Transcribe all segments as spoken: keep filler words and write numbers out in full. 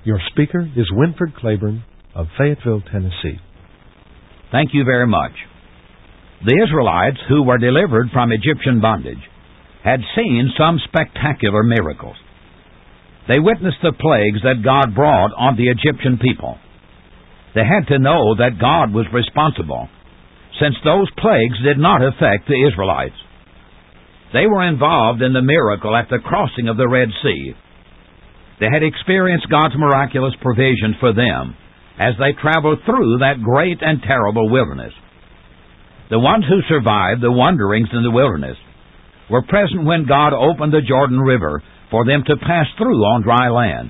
Your speaker is Winford Claiborne of Fayetteville, Tennessee. Thank you very much. The Israelites who were delivered from Egyptian bondage had seen some spectacular miracles. They witnessed the plagues that God brought on the Egyptian people. They had to know that God was responsible, since those plagues did not affect the Israelites. They were involved in the miracle at the crossing of the Red Sea. They had experienced God's miraculous provision for them as they traveled through that great and terrible wilderness. The ones who survived the wanderings in the wilderness were present when God opened the Jordan River for them to pass through on dry land.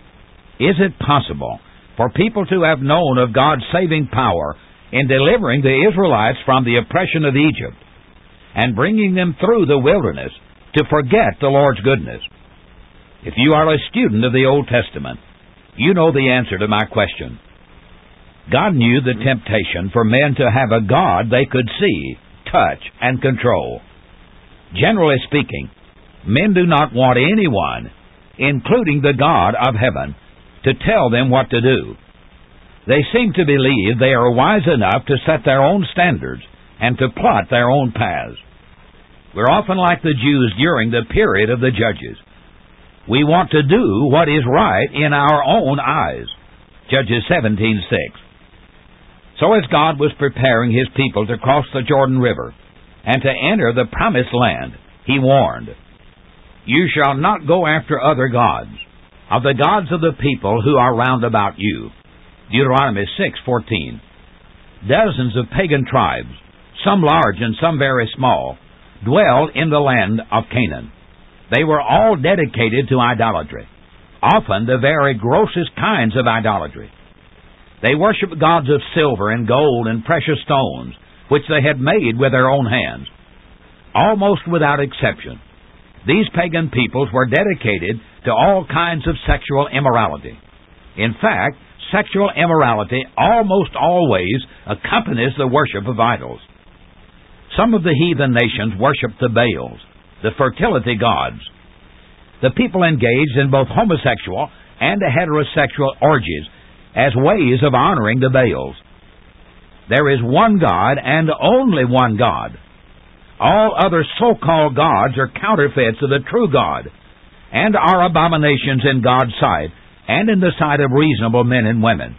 Is it possible for people to have known of God's saving power in delivering the Israelites from the oppression of Egypt and bringing them through the wilderness to forget the Lord's goodness? If you are a student of the Old Testament, you know the answer to my question. God knew the temptation for men to have a God they could see, touch, and control. Generally speaking, men do not want anyone, including the God of heaven, to tell them what to do. They seem to believe they are wise enough to set their own standards and to plot their own paths. We're often like the Jews during the period of the Judges. We want to do what is right in our own eyes. Judges seventeen six. So as God was preparing His people to cross the Jordan River and to enter the promised land, He warned, "You shall not go after other gods, of the gods of the people who are round about you." Deuteronomy six fourteen. Dozens of pagan tribes, some large and some very small, dwelled in the land of Canaan. They were all dedicated to idolatry, often the very grossest kinds of idolatry. They worshiped gods of silver and gold and precious stones, which they had made with their own hands. Almost without exception, these pagan peoples were dedicated to all kinds of sexual immorality. In fact, sexual immorality almost always accompanies the worship of idols. Some of the heathen nations worshipped the Baals, the fertility gods. The people engaged in both homosexual and heterosexual orgies as ways of honoring the Baals. There is one God and only one God. All other so-called gods are counterfeits of the true God and are abominations in God's sight and in the sight of reasonable men and women.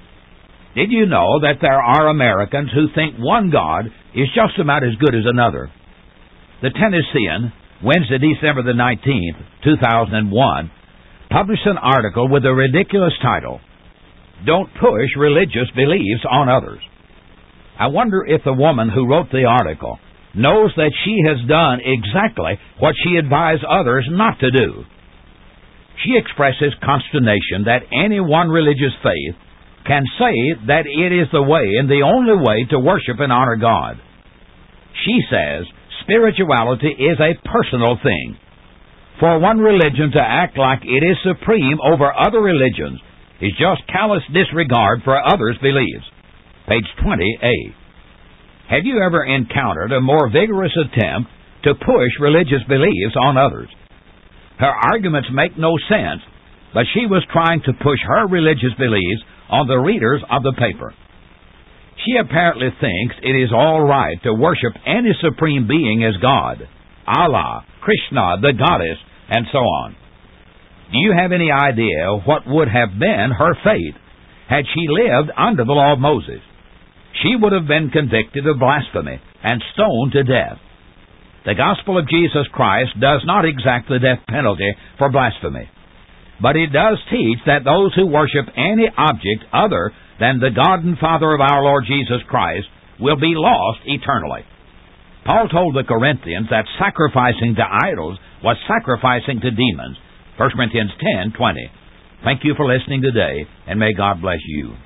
Did you know that there are Americans who think one God is just about as good as another? The Tennessean, Wednesday, December the nineteenth, two thousand one, published an article with the ridiculous title, "Don't Push Religious Beliefs on Others." I wonder if the woman who wrote the article knows that she has done exactly what she advised others not to do. She expresses consternation that any one religious faith can say that it is the way and the only way to worship and honor God. She says spirituality is a personal thing. For one religion to act like it is supreme over other religions is just callous disregard for others' beliefs. Page twenty A. Have you ever encountered a more vigorous attempt to push religious beliefs on others? Her arguments make no sense, but she was trying to push her religious beliefs on the readers of the paper. She apparently thinks it is all right to worship any supreme being as God, Allah, Krishna, the goddess, and so on. Do you have any idea what would have been her fate had she lived under the law of Moses? She would have been convicted of blasphemy and stoned to death. The gospel of Jesus Christ does not exact the death penalty for blasphemy, but it does teach that those who worship any object other than the God and Father of our Lord Jesus Christ will be lost eternally. Paul told the Corinthians that sacrificing to idols was sacrificing to demons. First Corinthians ten twenty. Thank you for listening today, and may God bless you.